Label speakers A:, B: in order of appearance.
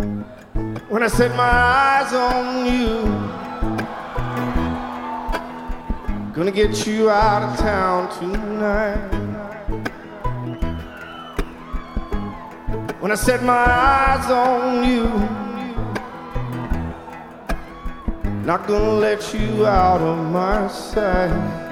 A: When I set my eyes on you, gonna get you out of town tonight. When I set my eyes on you, not gonna let you out of my sight.